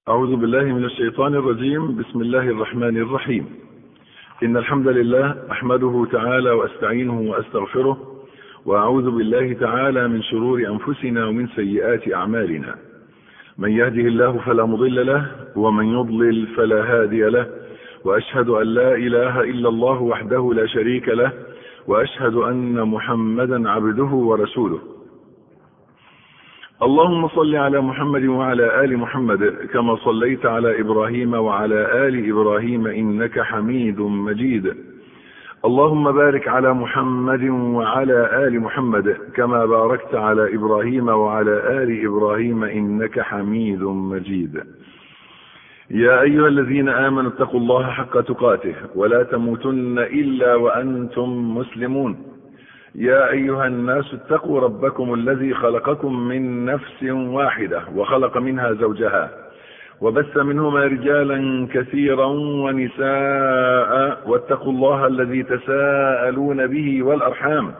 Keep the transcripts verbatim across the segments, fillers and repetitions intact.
أعوذ بالله من الشيطان الرجيم. بسم الله الرحمن الرحيم. إن الحمد لله أحمده تعالى وأستعينه وأستغفره، وأعوذ بالله تعالى من شرور أنفسنا ومن سيئات أعمالنا. من يهده الله فلا مضل له، ومن يضلل فلا هادي له، وأشهد أن لا إله إلا الله وحده لا شريك له، وأشهد أن محمدا عبده ورسوله. اللهم صل على محمد وعلى آل محمد كما صليت على إبراهيم وعلى آل إبراهيم إنك حميد مجيد. اللهم بارك على محمد وعلى آل محمد كما باركت على إبراهيم وعلى آل إبراهيم إنك حميد مجيد. يا أيها الذين آمنوا اتقوا الله حق تقاته ولا تموتن إلا وأنتم مسلمون. يا أيها الناس اتقوا ربكم الذي خلقكم من نفس واحدة وخلق منها زوجها وبث منهما رجالا كثيرا ونساء، واتقوا الله الذي تساءلون به والأرحام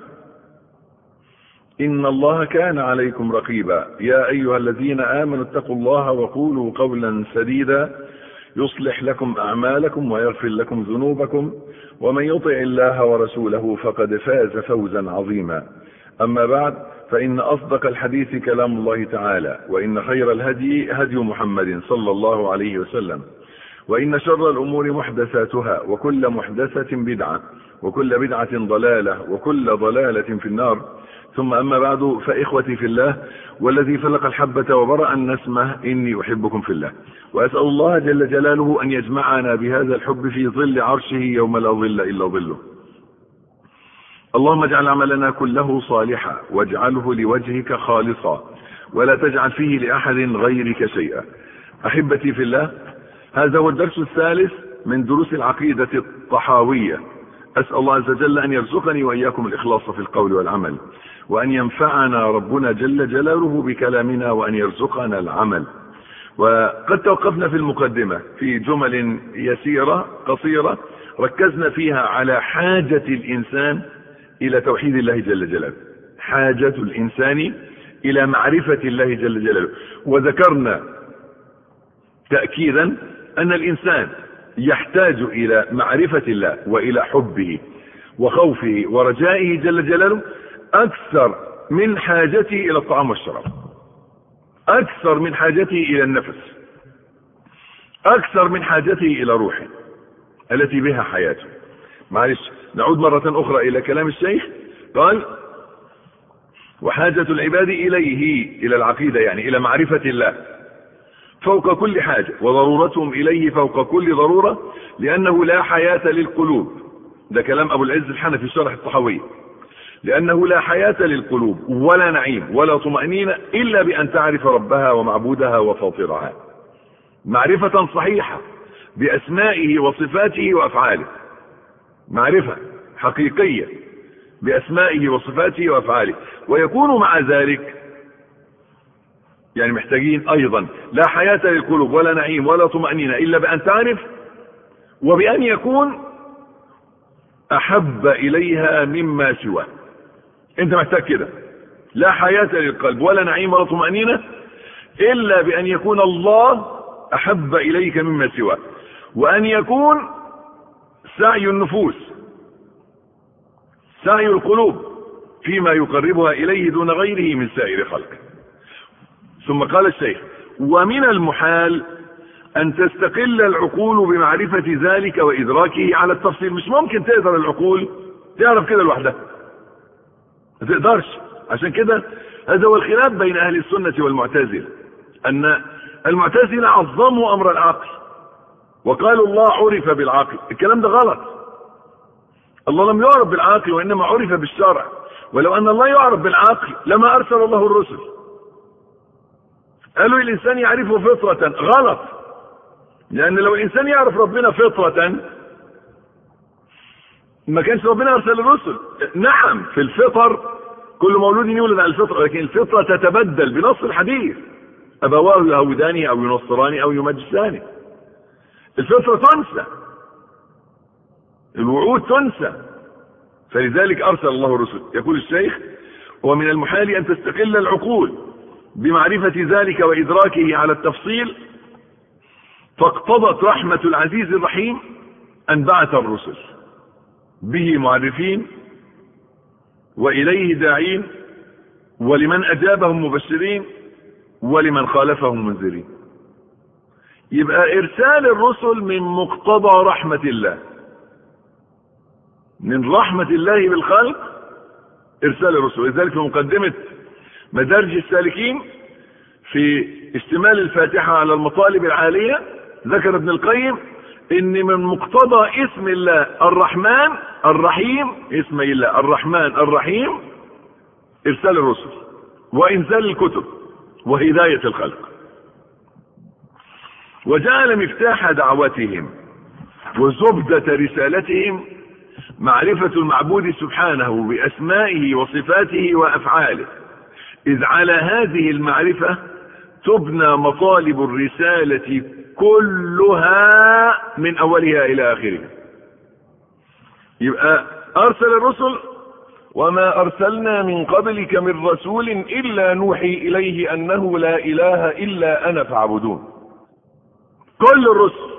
إن الله كان عليكم رقيبا. يا أيها الذين آمنوا اتقوا الله وقولوا قولا سديدا يصلح لكم أعمالكم ويغفر لكم ذنوبكم، ومن يطع الله ورسوله فقد فاز فوزا عظيما. أما بعد، فإن أصدق الحديث كلام الله تعالى، وإن خير الهدي هدي محمد صلى الله عليه وسلم، وإن شر الأمور محدثاتها، وكل محدثة بدعة، وكل بدعة ضلالة، وكل ضلالة في النار. ثم أما بعد، فإخوتي في الله والذي فلق الحبة وبرأ النسمة إني أحبكم في الله، وأسأل الله جل جلاله أن يجمعنا بهذا الحب في ظل عرشه يوم لا ظل إلا ظله. اللهم اجعل عملنا كله صالحا واجعله لوجهك خالصا ولا تجعل فيه لأحد غيرك شيئا. أحبتي في الله، هذا هو الدرس الثالث من دروس العقيدة الطحاوية. أسأل الله عز وجل أن يرزقني وإياكم الإخلاص في القول والعمل، وأن ينفعنا ربنا جل جلاله بكلامنا، وأن يرزقنا العمل. وقد توقفنا في المقدمة في جمل يسيرة قصيرة ركزنا فيها على حاجة الإنسان إلى توحيد الله جل جلاله، حاجة الإنسان إلى معرفة الله جل جلاله. وذكرنا تأكيدا أن الإنسان يحتاج إلى معرفة الله وإلى حبه وخوفه ورجائه جل جلاله أكثر من حاجته إلى الطعام والشراب، أكثر من حاجته إلى النفس، أكثر من حاجته إلى روحه التي بها حياته. معلش نعود مرة أخرى إلى كلام الشيخ. قال: وحاجة العباد إليه، إلى العقيدة يعني إلى معرفة الله، فوق كل حاجة، وضرورتهم إليه فوق كل ضرورة، لأنه لا حياة للقلوب. ده كلام أبو العز الحنفي في شرح الطحاوية. لأنه لا حياة للقلوب ولا نعيم ولا طمأنينة إلا بأن تعرف ربها ومعبودها وفاطرها معرفة صحيحة بأسمائه وصفاته وأفعاله، معرفة حقيقية بأسمائه وصفاته وأفعاله. ويكون مع ذلك يعني محتاجين أيضا لا حياة للقلوب ولا نعيم ولا طمأنينة إلا بأن تعرف، وبأن يكون أحب إليها مما سواه. أنت محتاج كده، لا حياة للقلب ولا نعيم ولا طمأنينة إلا بأن يكون الله أحب إليك مما سواه، وأن يكون سعي النفوس، سعي القلوب فيما يقربها إليه دون غيره من سائر خلقه. ثم قال الشيخ: ومن المحال أن تستقل العقول بمعرفة ذلك وإدراكه على التفصيل. مش ممكن تقدر العقول تعرف كده لوحدها، ما تقدرش. عشان كده هذا هو الخلاف بين أهل السنة والمعتزلة، أن المعتزلة عظموا أمر العقل وقالوا الله عرف بالعقل. الكلام ده غلط. الله لم يعرف بالعقل، وإنما عرف بالشرع. ولو أن الله يعرف بالعقل لما أرسل الله الرسل. قالوا الإنسان يعرفه فطرة. غلط، لأن لو الإنسان يعرف ربنا فطرة ما كانش ربنا أرسل الرسل. نعم، في الفطر كل مولود يولد على الفطرة، لكن الفطرة تتبدل بنص الحديث: أبواه يهوداني أو ينصراني أو يمجساني. الفطرة تنسى، الوعود تنسى، فلذلك أرسل الله الرسل. يقول الشيخ: ومن المحال أن تستقل العقول بمعرفة ذلك وإدراكه على التفصيل فاقتضت رحمة العزيز الرحيم أن بعث الرسل به معرفين وإليه داعين ولمن أجابهم مبشرين ولمن خالفهم منذرين. يبقى إرسال الرسل من مقتضى رحمة الله، من رحمة الله بالخلق إرسال الرسل. لذلك في مقدمة مدارج السالكين في اشتمال الفاتحة على المطالب العالية ذكر ابن القيم ان من مقتضى اسم الله الرحمن الرحيم، اسم الله الرحمن الرحيم، ارسال الرسل وانزال الكتب وهداية الخلق. وجعل مفتاح دعوتهم وزبدة رسالتهم معرفة المعبود سبحانه بأسمائه وصفاته وأفعاله، إذ على هذه المعرفة تبنى مطالب الرسالة كلها من أولها إلى آخرها. يبقى أرسل الرسل وما أرسلنا من قبلك من رسول إلا نوحي إليه أنه لا إله إلا أنا فاعبدون. كل الرسل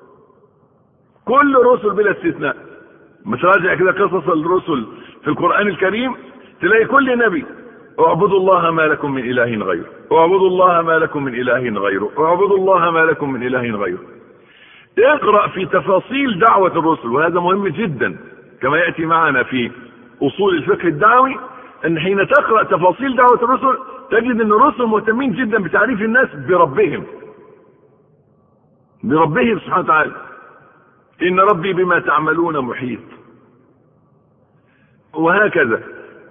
كل الرسل بلا استثناء. متراجع كده قصص الرسل في القرآن الكريم تلاقي كل نبي اعبدوا الله ما لكم من إله غيره، اعبدوا الله ما لكم من إله غيره، اعبدوا الله ما لكم من إله غيره. اقرأ في تفاصيل دعوة الرسل، وهذا مهم جدا كما يأتي معنا في أصول الفقه الدعوي، أن حين تقرأ تفاصيل دعوة الرسل تجد أن الرسل مهتمين جدا بتعريف الناس بربهم بربهم سبحانه وتعالى. إن ربي بما تعملون محيط، وهكذا.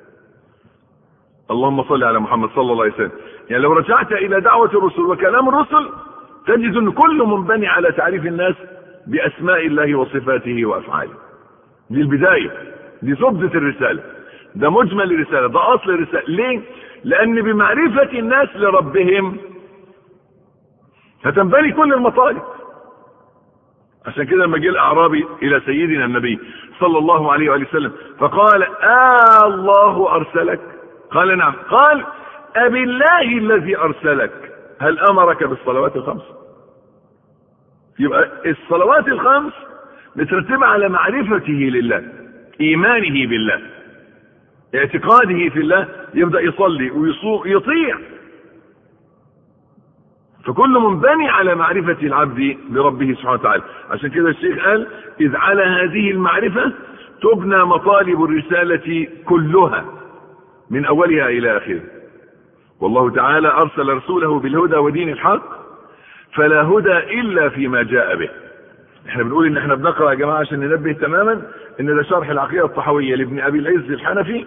اللهم صل على محمد صلى الله عليه وسلم. يعني لو رجعت إلى دعوة الرسل وكلام الرسل تجد أن كله منبني على تعريف الناس بأسماء الله وصفاته وأفعاله. دي البداية، دي زبدة الرسالة، ده مجمل الرسالة، ده أصل الرسالة. ليه؟ لأن بمعرفة الناس لربهم هتنبني كل المطالب. عشان كده لما جاء الأعرابي إلى سيدنا النبي صلى الله عليه وآله وسلم فقال آه الله أرسلك؟ قال نعم. قال أبي الله الذي أرسلك هل أمرك بالصلوات الخمس؟ يبقى الصلوات الخمس مترتبة على معرفته لله، إيمانه بالله، اعتقاده في الله، يبدأ يصلي ويصوم يطيع. فكل منبني على معرفة العبد بربه سبحانه وتعالى. عشان كده الشيخ قال إذ على هذه المعرفة تبنى مطالب الرسالة كلها من أولها إلى آخره. والله تعالى أرسل رسوله بالهدى ودين الحق فلا هدى إلا فيما جاء به. احنا بنقول ان احنا بنقرأ يا جماعة عشان ننبه تماما ان ده شرح العقيدة الطحوية لابن أبي العز الحنفي،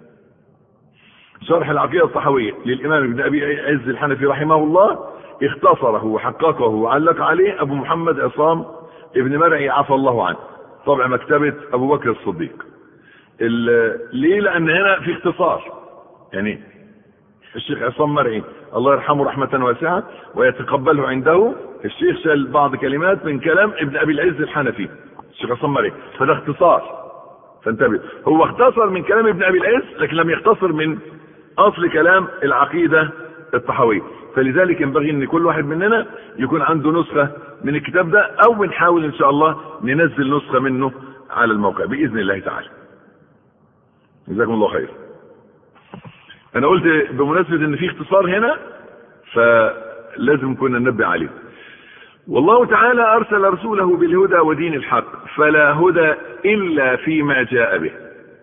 شرح العقيدة الطحوية للإمام ابن أبي العز الحنفي رحمه الله، اختصره وحققه وعلق عليه أبو محمد عصام ابن مرعي عفى الله عنه، طبع مكتبة أبو بكر الصديق. ليه؟ لأن هنا في اختصار. يعني الشيخ عصام مرعي الله يرحمه رحمة واسعة ويتقبله عنده، الشيخ شال بعض كلمات من كلام ابن أبي العز الحنفي الشيخ عصام مرعي، فده اختصار، فانتبه. هو اختصر من كلام ابن أبي العز لكن لم يختصر من أصل كلام العقيدة الطحوية. فلذلك ينبغي ان كل واحد مننا يكون عنده نسخة من الكتاب ده، او بنحاول ان شاء الله ننزل نسخة منه على الموقع بإذن الله تعالى. جزاكم الله خير. انا قلت بمناسبة ان في اختصار هنا فلازم كنا ننبه عليه. والله تعالى ارسل رسوله بالهدى ودين الحق فلا هدى الا فيما جاء به.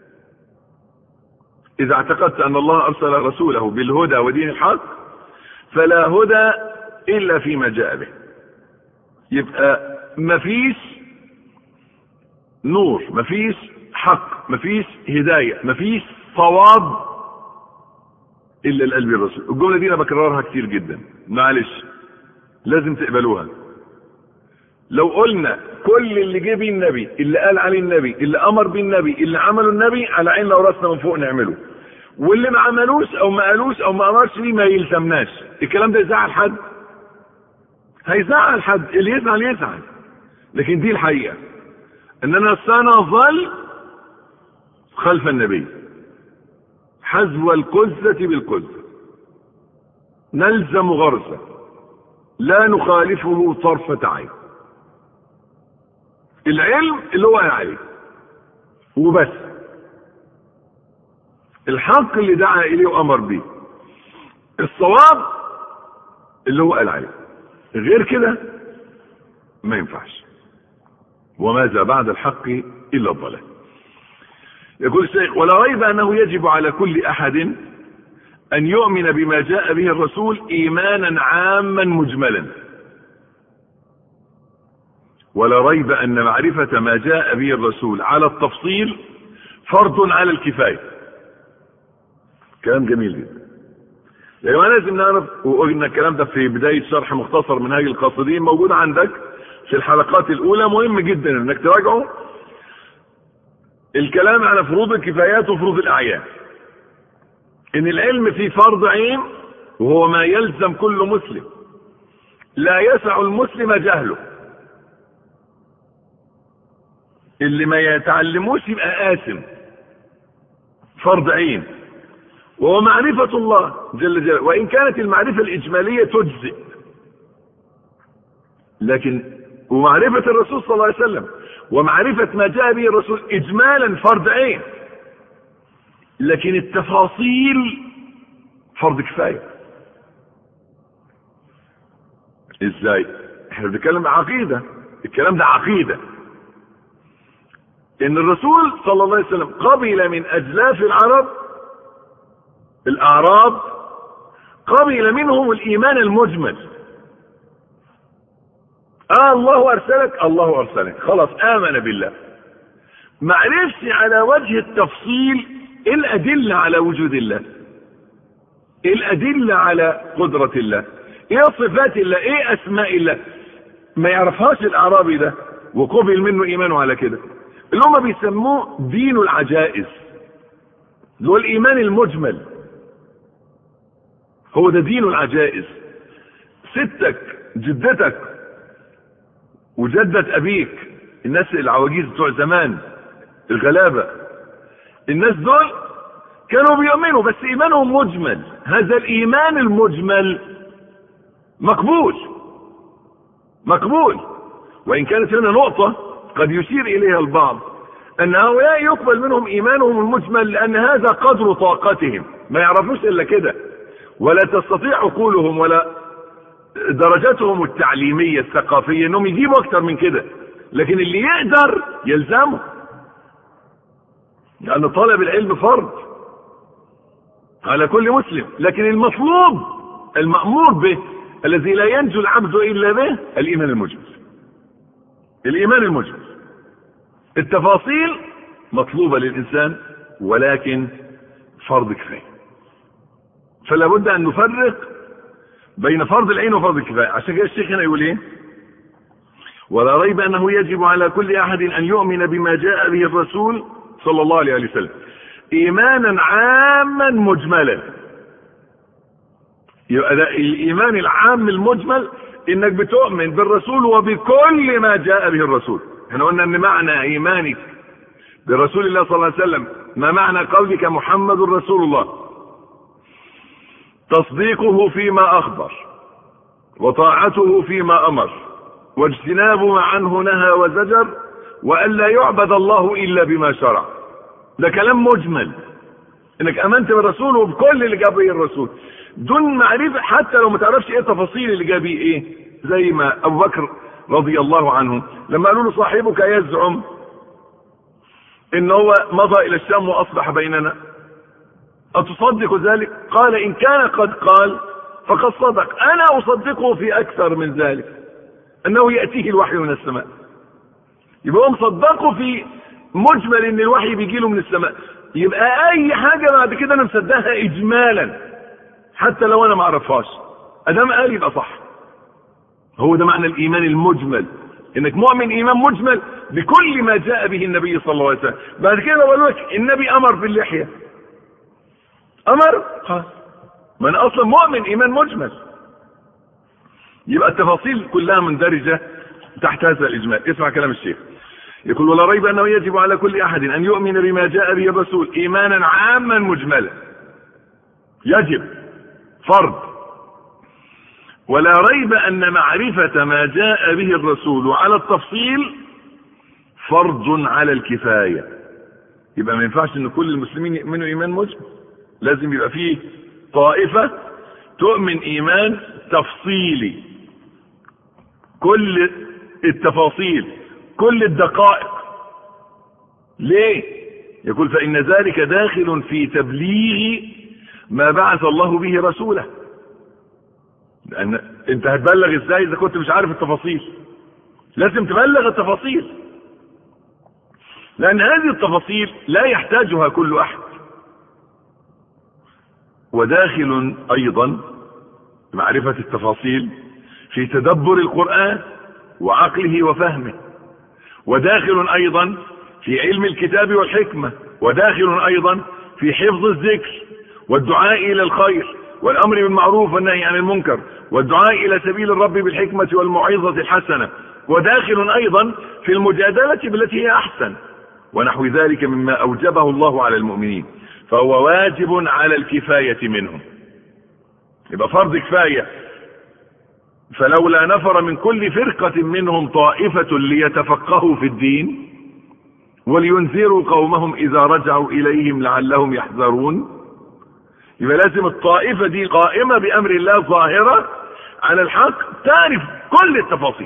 اذا اعتقدت ان الله ارسل رسوله بالهدى ودين الحق فلا هدى الا فيما جاء به. يبقى مفيش نور، مفيش حق، مفيش هداية، مفيش صواب الا القلب الرسول. الجملة دي انا بكررها كتير جدا، معلش لازم تقبلوها. لو قلنا كل اللي جه بيه النبي، اللي قال عليه النبي، اللي امر بيه النبي، اللي عمله النبي، على عيننا وراسنا من فوق نعمله، واللي ما عملوش او ما قالوش او ما امرش بيه ما يلزمناش، الكلام ده يزعل حد؟ هيزعل حد، اللي يزعل يزعل. لكن دي الحقيقة اننا سنظل خلف النبي حذو القزة بالقزة، نلزم غرزة لا نخالفه طرفة عين. العلم اللي هو عليه وبس، الحق اللي دعا اليه وامر به، الصواب اللي هو قال عليه، غير كده ما ينفعش. وماذا بعد الحق الا الضلال. يقول الشيخ: ولا ريب انه يجب على كل احد ان يؤمن بما جاء به الرسول ايمانا عاما مجملا. ولا ريب ان معرفة ما جاء به الرسول على التفصيل فرض على الكفاية. كلام جميل جدا. يا جماعه لازم نعرف، وقلنا الكلام ده في بداية شرح مختصر منهاج القاصدين موجود عندك في الحلقات الاولى، مهم جدا انك تراجعه. الكلام على فروض الكفايات وفروض الاعيان، ان العلم فيه فرض عين وهو ما يلزم كل مسلم، لا يسع المسلم جهله. اللي ما يتعلموش يبقى آثم، فرض عين. وهو معرفة الله جل جلاله، وإن كانت المعرفة الإجمالية تجزئ، لكن ومعرفة الرسول صلى الله عليه وسلم ومعرفة ما جاء به الرسول إجمالا فرض عين، لكن التفاصيل فرض كفاية. ازاي؟ احنا بنتكلم عقيدة، الكلام ده عقيدة. ان الرسول صلى الله عليه وسلم قبل من اجلاف العرب الاعراب، قبل منهم الايمان المجمل. آه الله ارسلك، الله ارسلك، خلاص امن بالله. معرفش على وجه التفصيل ايه الادلة على وجود الله، ايه الادلة على قدرة الله، ايه صفات الله، ايه اسماء الله، ما يعرفهاش الاعرابي ده وقبل منه ايمانه على كده. اللي هم بيسموه دين العجائز، اللي هو الايمان المجمل، هو ده دين العجائز. ستك، جدتك، وجدة ابيك، الناس العواجيز بتوع زمان الغلابة، الناس دول كانوا بيؤمنوا بس ايمانهم مجمل. هذا الايمان المجمل مقبول مقبول وان كانت هنا نقطة قد يشير اليها البعض، ان هؤلاء يقبل منهم ايمانهم المجمل لان هذا قدر طاقتهم، ما يعرفوش الا كده، ولا تستطيع عقولهم ولا درجاتهم التعليمية الثقافية انهم يجيبوا اكتر من كده. لكن اللي يقدر يلزمه، لان طلب العلم فرض على كل مسلم. لكن المطلوب المأمور به الذي لا ينجو العبد الا به الايمان المجمل. الايمان المجمل، التفاصيل مطلوبة للانسان ولكن فرض كفاية. فلا بد ان نفرق بين فرض العين وفرض الكفاية. عشان كده الشيخ هنا يقول ايه: ولا ريب انه يجب على كل احد ان يؤمن بما جاء به الرسول صلى الله عليه وسلم ايمانا عاما مجملا. يبقى ده الايمان العام المجمل، انك بتؤمن بالرسول وبكل ما جاء به الرسول. احنا قلنا ان معنى ايمانك برسول الله صلى الله عليه وسلم ما معنى قولك محمد رسول الله؟ تصديقه فيما اخبر، وطاعته فيما امر، واجتناب ما عنه نهى وزجر، والا يعبد الله الا بما شرع. ده كلام مجمل، انك امنت بالرسول وبكل اللي جاب به الرسول دون معرفة، حتى لو ما تعرفش ايه التفاصيل اللي جاب به ايه. زي ما ابو بكر رضي الله عنه لما قالوا له صاحبك يزعم ان هو مضى الى الشام واصبح بيننا، اتصدق ذلك؟ قال ان كان قد قال فقد صدق، انا اصدقه في اكثر من ذلك، انه يأتيه الوحي من السماء. يبقى هم صدقوا في مجمل ان الوحي بيجي له من السماء. يبقى اي حاجة بعد كده انا مصدقها اجمالا حتى لو انا ما اعرفهاش، ادام قال يبقى صح. هو ده معنى الايمان المجمل، انك مؤمن ايمان مجمل بكل ما جاء به النبي صلى الله عليه وسلم. بعد كده بقول لك النبي امر باللحية، امر قال، ما انا اصلا مؤمن ايمان مجمل. يبقى التفاصيل كلها مندرجة تحت هذا الاجمال. اسمع كلام الشيخ يقول: ولا ريب انه يجب على كل احد ان يؤمن بما جاء به الرسول ايمانا عاما مجملا. يجب، فرض. ولا ريب أن معرفة ما جاء به الرسول على التفصيل فرض على الكفاية. يبقى ما ينفعش ان كل المسلمين يؤمنوا ايمان مسلم، لازم يبقى فيه طائفة تؤمن ايمان تفصيلي، كل التفاصيل كل الدقائق. ليه؟ يقول فإن ذلك داخل في تبليغ ما بعث الله به رسوله. لأن انت هتبلغ ازاي اذا كنت مش عارف التفاصيل؟ لازم تبلغ التفاصيل، لأن هذه التفاصيل لا يحتاجها كل أحد. وداخل أيضا معرفة التفاصيل في تدبر القرآن وعقله وفهمه، وداخل أيضا في علم الكتاب والحكمة، وداخل أيضا في حفظ الذكر والدعاء إلى الخير والأمر بالمعروف والنهي عن المنكر والدعاء إلى سبيل الرب بالحكمة والموعظة الحسنة، وداخل أيضا في المجادلة بالتي هي أحسن ونحو ذلك مما أوجبه الله على المؤمنين، فهو واجب على الكفاية منهم. يبقى فرض كفاية. فلولا نفر من كل فرقة منهم طائفة ليتفقهوا في الدين ولينذروا قومهم إذا رجعوا إليهم لعلهم يحذرون. يبقى لازم الطائفة دي قائمة بأمر الله ظاهرة على الحق تعرف كل التفاصيل.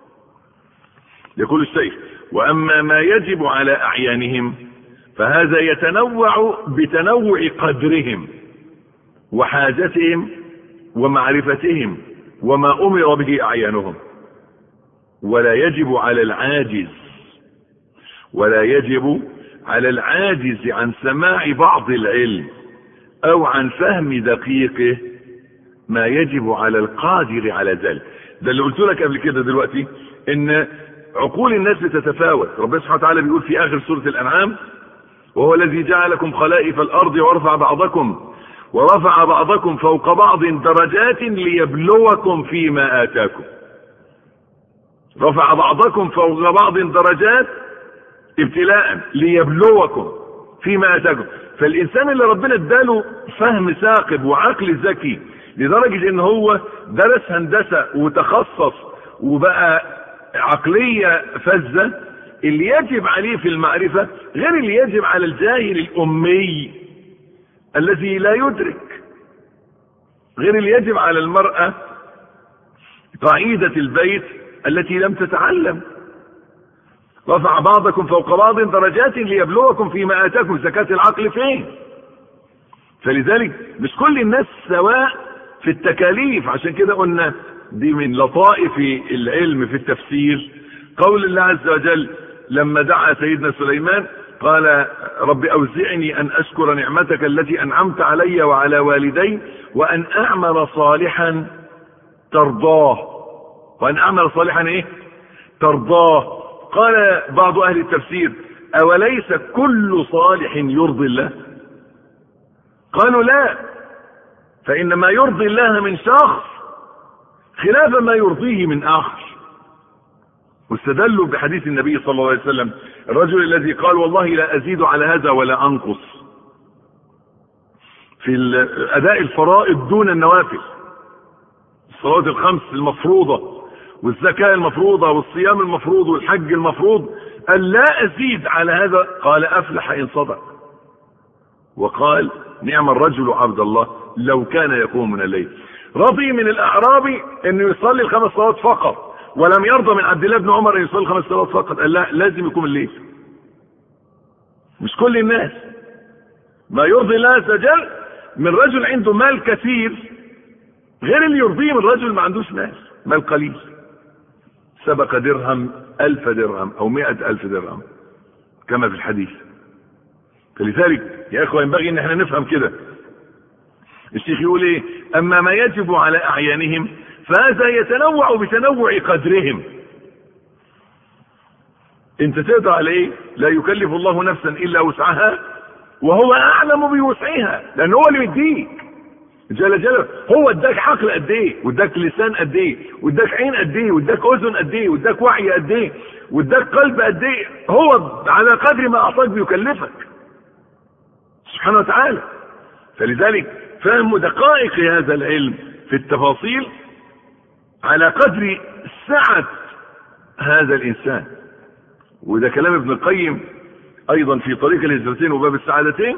يقول الشيخ وأما ما يجب على أعيانهم فهذا يتنوع بتنوع قدرهم وحاجتهم ومعرفتهم وما أمر به أعيانهم، ولا يجب على العاجز ولا يجب على العاجز عن سماع بعض العلم أو عن فهم دقيقه ما يجب على القادر على ذلك. ده اللي قلت لك قبل كده دلوقتي، إن عقول الناس بتتفاوت. ربنا سبحانه وتعالى بيقول في آخر سورة الأنعام وهو الذي جعلكم خلائف الأرض ورفع بعضكم ورفع بعضكم فوق بعض درجات ليبلوكم فيما آتاكم. رفع بعضكم فوق بعض درجات ابتلاء ليبلوكم فيما آتاكم. فالإنسان اللي ربنا اداله فهم ثاقب وعقل ذكي لدرجة ان هو درس هندسة وتخصص وبقى عقلية فذة، اللي يجب عليه في المعرفة غير اللي يجب على الجاهل الأمي الذي لا يدرك، غير اللي يجب على المرأة قاعدة البيت التي لم تتعلم. رفع بعضكم فوق بعض درجات ليبلوكم فيما آتاكم. زكاة العقل فين؟ فلذلك مش كل الناس سواء في التكاليف. عشان كده قلنا دي من لطائف العلم في التفسير قول الله عز وجل لما دعا سيدنا سليمان قال رب أوزعني أن أشكر نعمتك التي أنعمت علي وعلى والدي وأن أعمل صالحا ترضاه. وأن أعمل صالحا إيه؟ ترضاه. قال بعض أهل التفسير أوليس كل صالح يرضي الله؟ قالوا لا، فإن ما يرضي الله من شخص خلاف ما يرضيه من آخر. واستدلوا بحديث النبي صلى الله عليه وسلم الرجل الذي قال والله لا أزيد على هذا ولا أنقص في أداء الفرائض دون النوافل، الصلاة الخمس المفروضة والزكاة المفروضة والصيام المفروض والحج المفروض، قال لا أزيد على هذا. قال أفلح إن صدق. وقال نعم الرجل عبد الله لو كان يقوم من الليل. رضي من الأعرابي أنه يصلي الخمس صلوات فقط، ولم يرضى من عبد الله بن عمر أن يصلي الخمس صلوات فقط. قال لا، لازم يقوم الليل. مش كل الناس. ما يرضي الله عز وجل من رجل عنده مال كثير غير اللي يرضيه من رجل ما عندوش مال، مال قليل. سبق درهم ألف درهم أو مئة ألف درهم كما في الحديث. فلذلك يا إخوة ينبغي أن احنا نفهم كده. الشيخ يقول ايه؟ أما ما يجب على أعيانهم فهذا يتنوع بتنوع قدرهم. انت تقدر على ايه؟ لا يكلف الله نفسا إلا وسعها وهو أعلم بوسعها، لأن هو اللي يديك جل جلاله. هو اداك عقل قد ايه، واداك لسان قد ايه، واداك عين قد ايه، واداك اذن قد ايه، واداك وعي قد ايه، واداك قلب قد ايه. هو على قدر ما اعطاك بيكلفك سبحانه وتعالى. فلذلك فهم دقائق هذا العلم في التفاصيل على قدر سعة هذا الإنسان. وده كلام ابن القيم أيضا في طريق الهجرتين وباب السعادتين،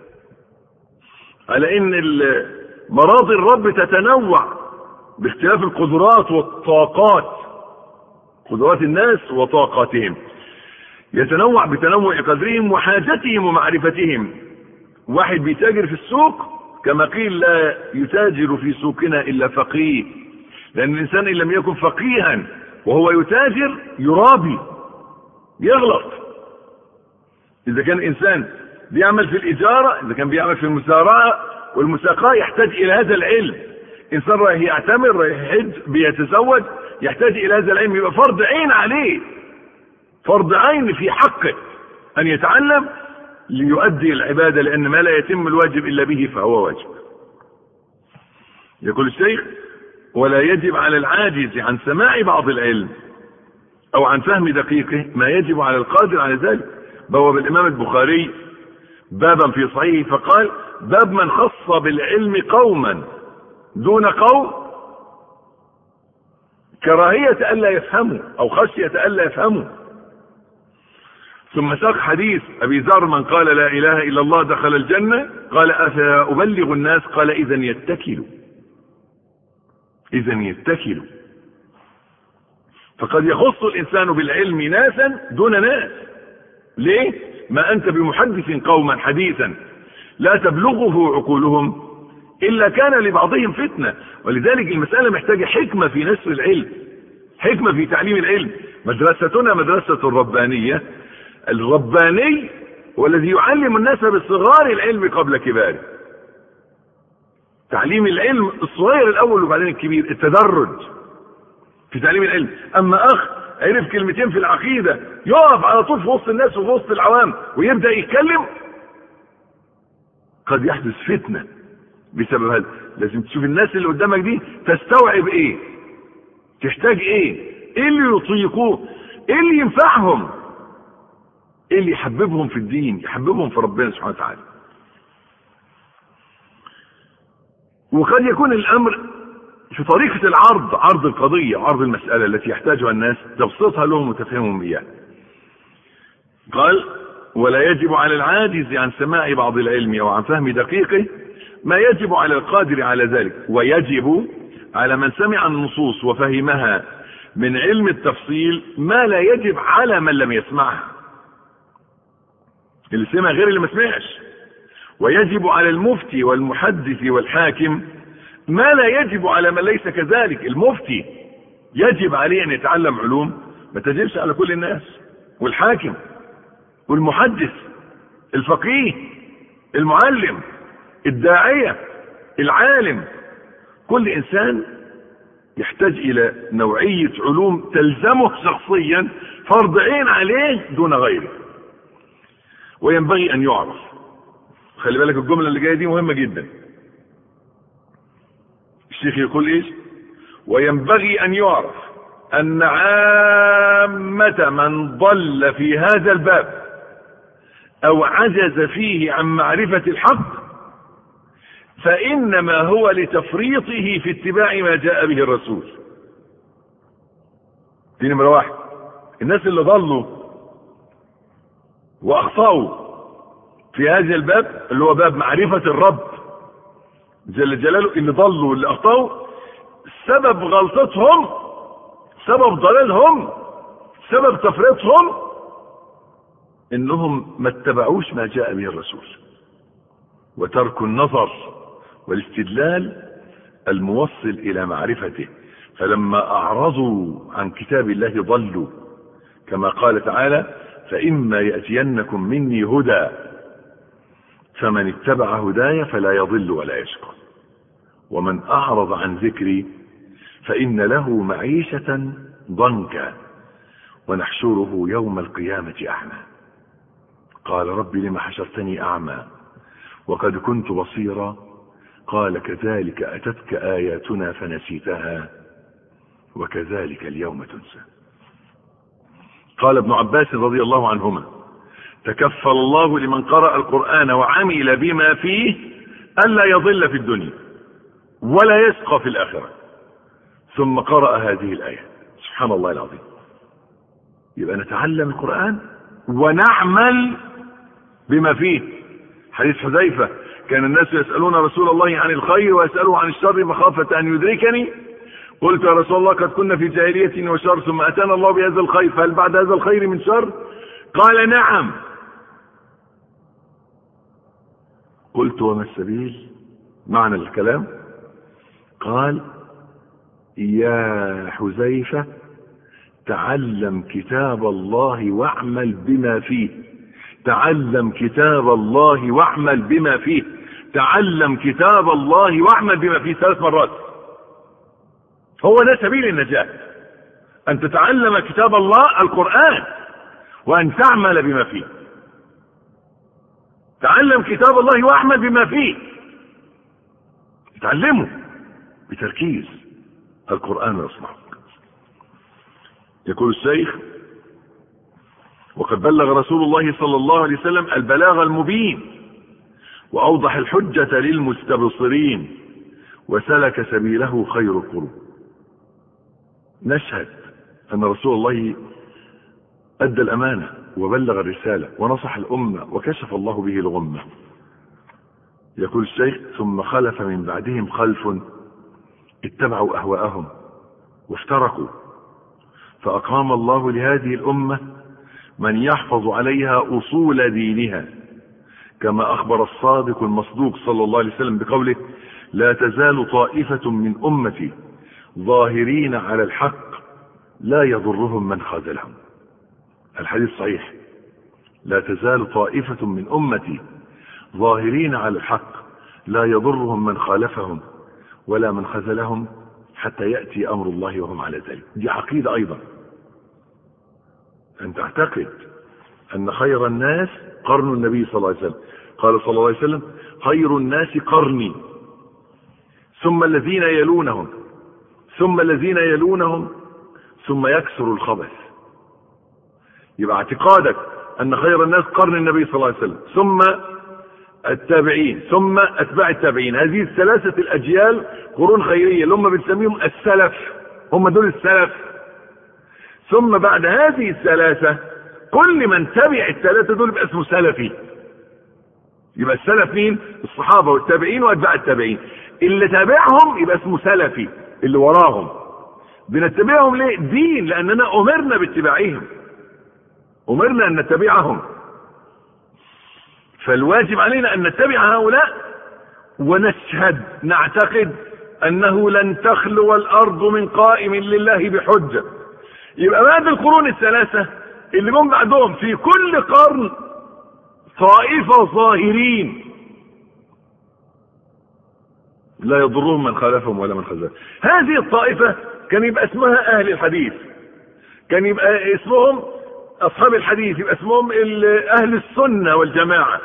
على إن مراضي الرب تتنوع باختلاف القدرات والطاقات، قدرات الناس وطاقاتهم يتنوع بتنوع قدرهم وحاجتهم ومعرفتهم. واحد بيتاجر في السوق كما قيل لا يتاجر في سوقنا إلا فقيه، لأن الإنسان إن لم يكن فقيها وهو يتاجر يرابي يغلط. إذا كان إنسان بيعمل في الإجارة، إذا كان بيعمل في المزارعة والمساقاة يحتاج إلى هذا العلم. إنسان رايح يعتمر رايح يحج بيتزوج يحتاج إلى هذا العلم، يبقى فرض عين عليه، فرض عين في حقه أن يتعلم ليؤدي العبادة، لأن ما لا يتم الواجب إلا به فهو واجب. يقول الشيخ: ولا يجب على العاجز عن سماع بعض العلم أو عن فهم دقيقه ما يجب على القادر على ذلك. بواب الإمام البخاري بابا في صحيحه فقال: باب من خص بالعلم قوما دون قوم كراهية ألا يفهموا أو خشية ألا يفهموا. ثم ساق حديث أبي ذر: من قال لا إله إلا الله دخل الجنة. قال: أفأبلغ الناس؟ قال: إذن يتكلوا، إذن يتكلوا. فقد يخص الإنسان بالعلم ناسا دون ناس. ليه؟ ما أنت بمحدث قوما حديثا لا تبلغه عقولهم إلا كان لبعضهم فتنة. ولذلك المسألة محتاجة حكمة في نشر العلم، حكمة في تعليم العلم. مدرستنا مدرسة الربانية. الرباني هو الذي يعلم الناس بصغار العلم قبل كباره. تعليم العلم الصغير الأول وبعدين الكبير، التدرج في تعليم العلم. أما أخ عرف كلمتين في العقيدة يقف على طول في وسط الناس وفي وسط العوام ويبدأ يتكلم، قد يحدث فتنة بسبب هذا. لازم تشوف الناس اللي قدامك دي تستوعب ايه، تحتاج ايه، ايه اللي يطيقوه، ايه اللي ينفعهم، ايه اللي يحببهم في الدين، يحببهم في ربنا سبحانه وتعالى. وقد يكون الامر في طريقة العرض، عرض القضية وعرض المسألة التي يحتاجها الناس، تبسطها لهم وتفهمهم إياها. قال: ولا يجب على العاجز عن سماع بعض العلم أو عن فهم دقيقه ما يجب على القادر على ذلك، ويجب على من سمع النصوص وفهمها من علم التفصيل ما لا يجب على من لم يسمعها. اللي سمع غير اللي ما سمعش. ويجب على المفتي والمحدث والحاكم ما لا يجب على من ليس كذلك. المفتي يجب عليه ان يتعلم علوم ما تجبش على كل الناس، والحاكم والمحدث الفقيه المعلم الداعية العالم، كل انسان يحتاج الى نوعية علوم تلزمه شخصيا فرض عين عليه دون غيره. وينبغي ان يعرف، خلي بالك الجملة اللي جاية دي مهمة جدا. الشيخ يقول ايش؟ وينبغي ان يعرف ان عامة من ضل في هذا الباب او عجز فيه عن معرفة الحق فانما هو لتفريطه في اتباع ما جاء به الرسول. دي نمرة واحد. الناس اللي ضلوا واخطأوا في هذا الباب اللي هو باب معرفة الرب جل جلاله، اللي ضلوا واللي اخطأوا سبب غلطتهم، سبب ضلالهم، سبب تفريطهم انهم ما اتبعوش ما جاء به الرسول، وترك النظر والاستدلال الموصل الى معرفته. فلما اعرضوا عن كتاب الله ضلوا، كما قال تعالى: فإما يأتينكم مني هدى فمن اتبع هداي فلا يضل ولا يشقى ومن أعرض عن ذكري فإن له معيشة ضنكا ونحشره يوم القيامة أعمى قال رب لم حشرتني أعمى وقد كنت بصيرا قال كذلك أتتك آياتنا فنسيتها وكذلك اليوم تنسى. قال ابن عباس رضي الله عنهما: تكفل الله لمن قرأ القرآن وعمل بما فيه ألا يضل في الدنيا ولا يشقى في الآخرة. ثم قرأ هذه الآية. سبحان الله العظيم. يبقى نتعلم القرآن ونعمل بما فيه. حديث حذيفة: كان الناس يسألون رسول الله عن الخير ويسأله عن الشر مخافة أن يدركني، قلت يا رسول الله قد كنا في جاهلية وشر ثم أتانا الله بهذا الخير، فهل بعد هذا الخير من شر؟ قال نعم. قلت وما السبيل؟ معنى الكلام. قال: يا حذيفة تعلم كتاب الله واعمل بما فيه، تعلم كتاب الله واعمل بما فيه، تعلم كتاب الله واعمل بما فيه، ثلاث مرات. هو ده سبيل النجاة، أن تتعلم كتاب الله القرآن وأن تعمل بما فيه. تعلم كتاب الله واعمل بما فيه، تعلمه بتركيز، القرآن يصنعك. يقول الشيخ: وقد بلغ رسول الله صلى الله عليه وسلم البلاغ المبين وأوضح الحجة للمستبصرين وسلك سبيله خير القرون. نشهد أن رسول الله أدى الأمانة وبلغ الرسالة ونصح الأمة وكشف الله به الغمة. يقول الشيخ: ثم خلف من بعدهم خلف اتبعوا أهواءهم وافترقوا، فأقام الله لهذه الأمة من يحفظ عليها أصول دينها، كما أخبر الصادق المصدوق صلى الله عليه وسلم بقوله: لا تزال طائفة من أمتي ظاهرين على الحق لا يضرهم من خذلهم. الحديث صحيح: لا تزال طائفة من أمتي ظاهرين على الحق لا يضرهم من خالفهم ولا من خذلهم حتى يأتي أمر الله وهم على ذلك. دي عقيدة أيضا، أن تعتقد أن خير الناس قرن النبي صلى الله عليه وسلم. قال صلى الله عليه وسلم: خير الناس قرني ثم الذين يلونهم ثم الذين يلونهم ثم يكثر الخبث. يبقى اعتقادك أن خير الناس قرن النبي صلى الله عليه وسلم، ثم التابعين، ثم أتباع التابعين. هذه الثلاثة الأجيال قرون خيرية اللي هم بنسميهم السلف، هم دول السلف. ثم بعد هذه الثلاثة كل من تبع الثلاثة دول يبقى اسمه سلفي. يبقى السلف مين؟ الصحابة والتابعين وأتباع التابعين. اللي تابعهم يبقى اسمه سلفي، اللي وراهم. بنتبعهم ليه؟ دين، لأننا أمرنا باتباعهم، أمرنا أن نتبعهم، فالواجب علينا أن نتبع هؤلاء ونشهد، نعتقد أنه لن تخلو الأرض من قائم لله بحجة. يبقى بعد القرون الثلاثة اللي جم بعدهم في كل قرن طائفة ظاهرين لا يضرهم من خالفهم ولا من خذلهم. هذه الطائفة كان يبقى اسمها أهل الحديث، كان يبقى اسمهم أصحاب الحديث، يبقى اسمهم أهل السنة والجماعة.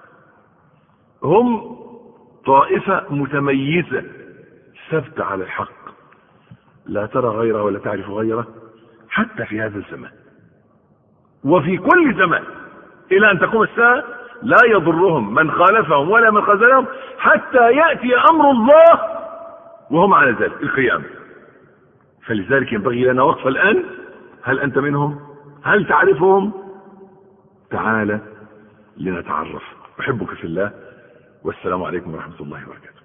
هم طائفة متميزة ثبت على الحق، لا ترى غيره ولا تعرف غيره، حتى في هذا الزمان وفي كل زمان إلى أن تقوم الساعة لا يضرهم من خالفهم ولا من خذلهم حتى يأتي أمر الله وهم على ذلك، القيامة. فلذلك ينبغي لنا وقف الآن. هل أنت منهم؟ هل تعرفهم؟ تعال لنتعرف. أحبك في الله، والسلام عليكم ورحمة الله وبركاته.